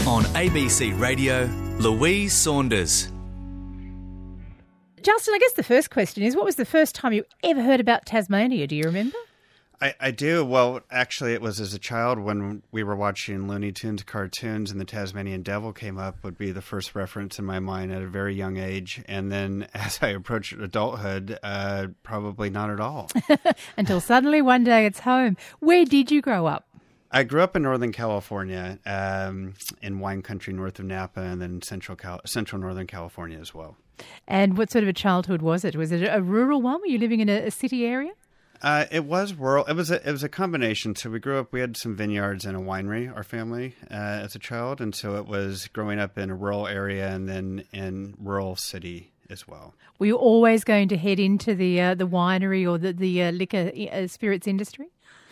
On ABC Radio, Louise Saunders. Justin, I guess the first question is, what was the first time you ever heard about Tasmania? Do you remember? I do. Well, actually, it was as a child when we were watching Looney Tunes cartoons and the Tasmanian Devil came up would be the first reference in my mind at a very young age. And then as I approached adulthood, probably not at all. Until suddenly one day it's home. Where did you grow up? I grew up in Northern California, in wine country north of Napa, and then central Northern California as well. And what sort of a childhood was it? Was it a rural one? Were you living in a city area? It was rural. It was a combination. So we had some vineyards and a winery, our family, as a child. And so it was growing up in a rural area and then in rural city as well. Were you always going to head into the winery or the liquor spirits industry?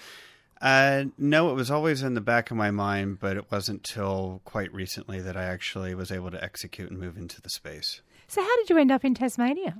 No, it was always in the back of my mind, but it wasn't till quite recently that I actually was able to execute and move into the space. So how did you end up in Tasmania?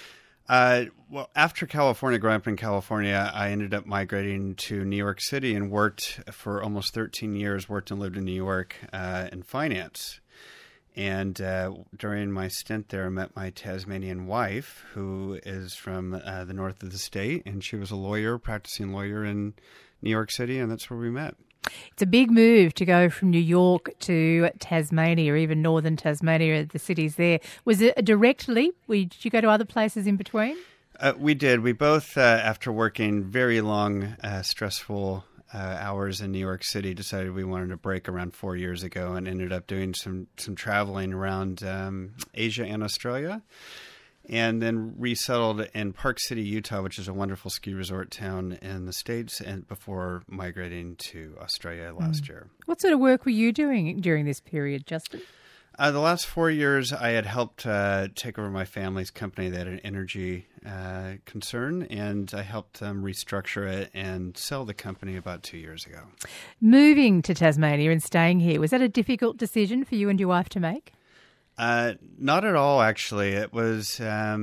Well, after California, growing up in California, I ended up migrating to New York City and worked for almost 13 years, worked and lived in New York in finance. And during my stint there, I met my Tasmanian wife, who is from the north of the state, and she was a practicing lawyer in New York City, and that's where we met. It's a big move to go from New York to Tasmania, or even northern Tasmania, the cities there. Was it a direct leap? Did you go to other places in between? We did. We both, after working very long, stressful hours in New York City, decided we wanted a break around 4 years ago and ended up doing some traveling around Asia and Australia. And then resettled in Park City, Utah, which is a wonderful ski resort town in the States, and before migrating to Australia last year. What sort of work were you doing during this period, Justin? The last 4 years, I had helped take over my family's company. They had an energy concern, and I helped them restructure it and sell the company about 2 years ago. Moving to Tasmania and staying here, was that a difficult decision for you and your wife to make? Not at all, actually. It was,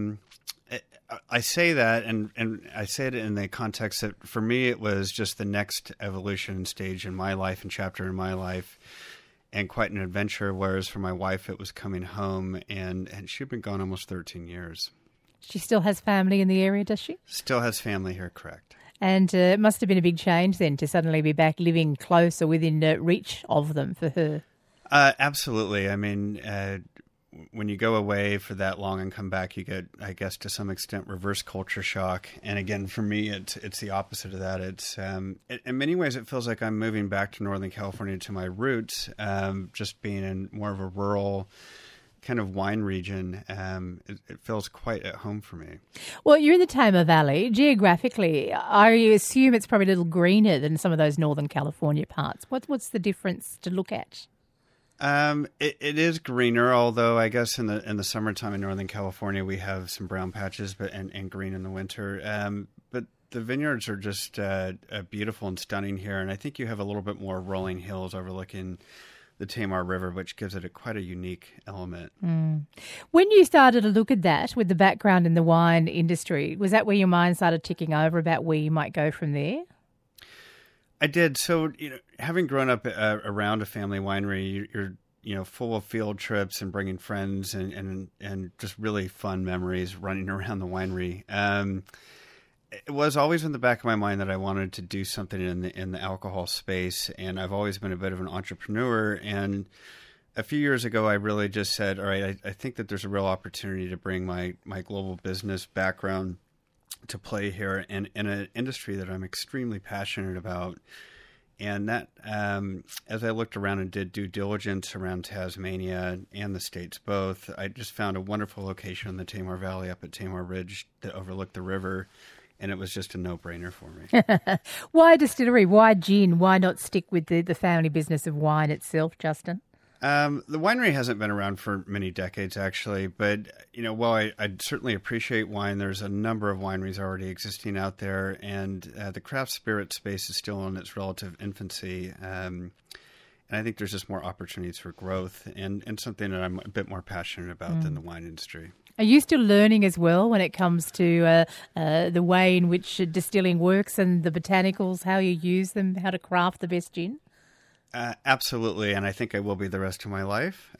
I say that, and I say it in the context that for me, it was just the next evolution stage in my life and chapter in my life, and quite an adventure, whereas for my wife, it was coming home, and she'd been gone almost 13 years. She still has family in the area, does she? Still has family here, correct. And it must have been a big change then to suddenly be back living close or within reach of them for her. Absolutely. I mean, when you go away for that long and come back, you get, I guess, to some extent, reverse culture shock. And again, for me, it's the opposite of that. It's in many ways, it feels like I'm moving back to Northern California to my roots, just being in more of a rural kind of wine region. It feels quite at home for me. Well, you're in the Tamar Valley. Geographically, I assume it's probably a little greener than some of those Northern California parts. What's the difference to look at? It is greener, although I guess in the summertime in Northern California we have some brown patches, and green in the winter. But the vineyards are just beautiful and stunning here, and I think you have a little bit more rolling hills overlooking the Tamar River, which gives it quite a unique element. When you started to look at that with the background in the wine industry, was that where your mind started ticking over about where you might go from there? I did. So, having grown up around a family winery, you're full of field trips and bringing friends and just really fun memories running around the winery. It was always in the back of my mind that I wanted to do something in the alcohol space, and I've always been a bit of an entrepreneur. And a few years ago, I really just said, all right, I think that there's a real opportunity to bring my global business background to play here in an industry that I'm extremely passionate about. And that, as I looked around and did due diligence around Tasmania and the States both, I just found a wonderful location in the Tamar Valley up at Tamar Ridge that overlooked the river, and it was just a no-brainer for me. Why distillery? Why gin? Why not stick with the family business of wine itself, Justin? The winery hasn't been around for many decades, actually. But, while I certainly appreciate wine, there's a number of wineries already existing out there. And the craft spirit space is still in its relative infancy. And I think there's just more opportunities for growth and something that I'm a bit more passionate about than the wine industry. Are you still learning as well when it comes to the way in which distilling works and the botanicals, how you use them, how to craft the best gin? Absolutely, and I think I will be the rest of my life.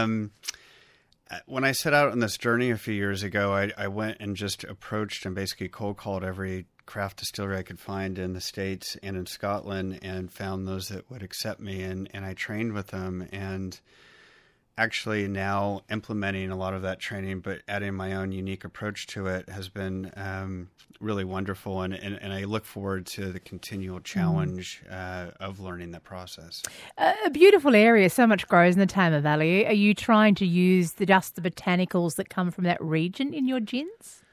When I set out on this journey a few years ago, I went and just approached and basically cold called every craft distillery I could find in the States and in Scotland, and found those that would accept me, and I trained with them, and actually now implementing a lot of that training, but adding my own unique approach to it has been really wonderful. And I look forward to the continual challenge of learning that process. A beautiful area, so much grows in the Tamar Valley. Are you trying to use just the botanicals that come from that region in your gins?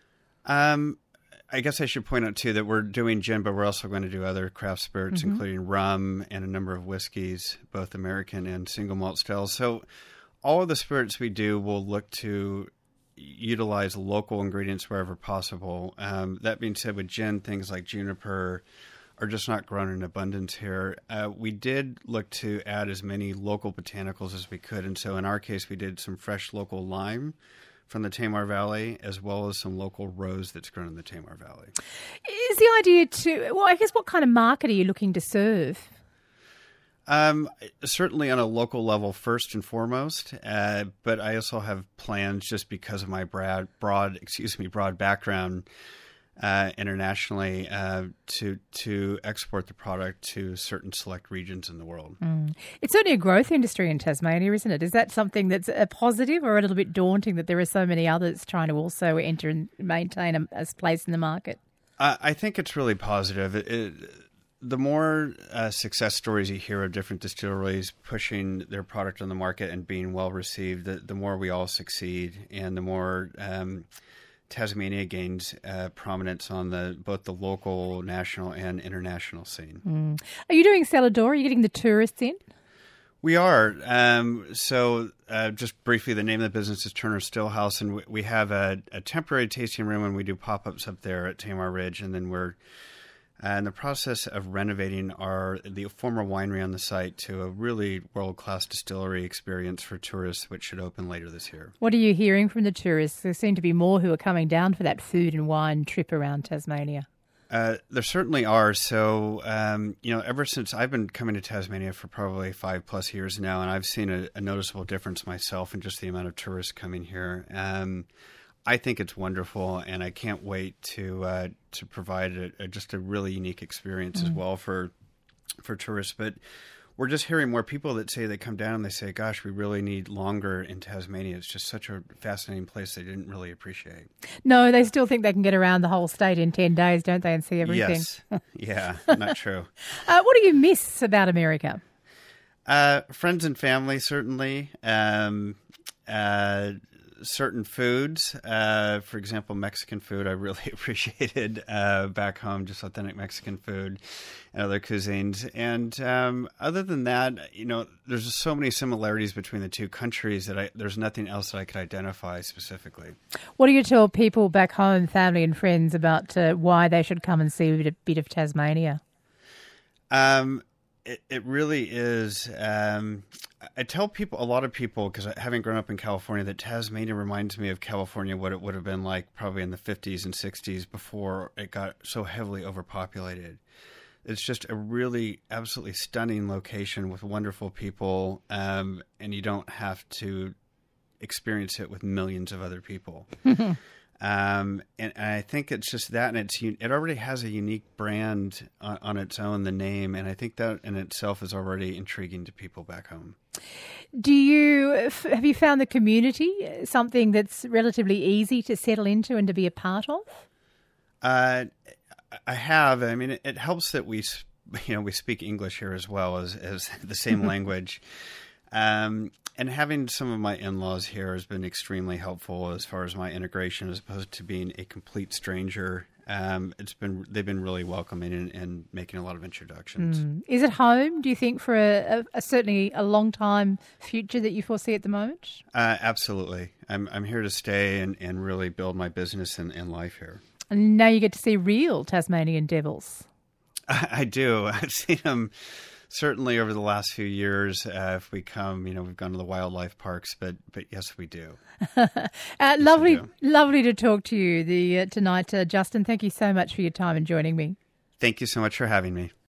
I guess I should point out, too, that we're doing gin, but we're also going to do other craft spirits, including rum and a number of whiskeys, both American and single malt stills. So all of the spirits we do will look to utilize local ingredients wherever possible. That being said, with gin, things like juniper are just not grown in abundance here. We did look to add as many local botanicals as we could. And so in our case, we did some fresh local lime from the Tamar Valley, as well as some local rose that's grown in the Tamar Valley. Is the idea I guess what kind of market are you looking to serve? Certainly on a local level first and foremost, but I also have plans, just because of my broad background internationally, to export the product to certain select regions in the world. It's certainly a growth industry in Tasmania, isn't it? Is that something that's a positive or a little bit daunting that there are so many others trying to also enter and maintain a place in the market? I think it's really positive. The more success stories you hear of different distilleries pushing their product on the market and being well received, the more we all succeed, and the more Tasmania gains prominence on both the local, national, and international scene. Are you doing cellar door? Are you getting the tourists in? We are. So just briefly, the name of the business is Turner Stillhouse, and we have a temporary tasting room, and we do pop-ups up there at Tamar Ridge, and then we're in the process of renovating the former winery on the site to a really world-class distillery experience for tourists, which should open later this year. What are you hearing from the tourists? There seem to be more who are coming down for that food and wine trip around Tasmania. There certainly are. So, ever since I've been coming to Tasmania for probably 5+ years now, and I've seen a noticeable difference myself in just the amount of tourists coming here. I think it's wonderful, and I can't wait to provide just a really unique experience as well for tourists. But we're just hearing more people that say they come down and they say, gosh, we really need longer in Tasmania. It's just such a fascinating place they didn't really appreciate. No, they still think they can get around the whole state in 10 days, don't they, and see everything? Yes. Yeah, not true. What do you miss about America? Friends and family, certainly. Certain foods, for example, Mexican food, I really appreciated back home, just authentic Mexican food and other cuisines. And other than that, there's just so many similarities between the two countries that there's nothing else that I could identify specifically. What do you tell people back home, family and friends, about why they should come and see a bit of Tasmania? It really is. I tell a lot of people, because having grown up in California, that Tasmania reminds me of California, what it would have been like probably in the 50s and 60s before it got so heavily overpopulated. It's just a really absolutely stunning location with wonderful people, and you don't have to experience it with millions of other people. And I think it's just that, and it already has a unique brand on its own, the name, and I think that in itself is already intriguing to people back home. Have you found the community something that's relatively easy to settle into and to be a part of? I have. I mean, it helps that we speak English here as well as the same language. And having some of my in-laws here has been extremely helpful as far as my integration, as opposed to being a complete stranger. They've been really welcoming and making a lot of introductions. Is it home, do you think, for a certainly a long time future that you foresee at the moment? Absolutely. I'm here to stay and really build my business and life here. And now you get to see real Tasmanian devils. I do. I've seen them. Certainly over the last few years, if we come, we've gone to the wildlife parks, but yes, we do. Lovely to talk to you tonight, Justin. Thank you so much for your time and joining me. Thank you so much for having me.